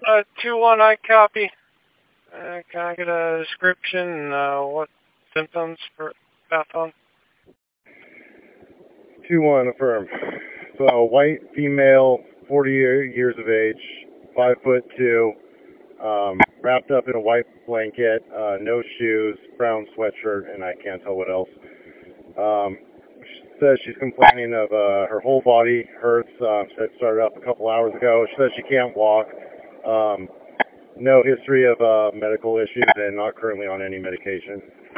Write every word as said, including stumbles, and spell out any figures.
Uh, two one, I copy. Uh, can I get a description? Uh, what symptoms for bathphone? two one, affirm. So, white female, forty years of age, five foot two, um, wrapped up in a white blanket, uh, no shoes, brown sweatshirt, and I can't tell what else. Um, she says she's complaining of uh, her whole body hurts. Uh, said started up a couple hours ago. She says she can't walk. Um, no history of uh, medical issues and not currently on any medication.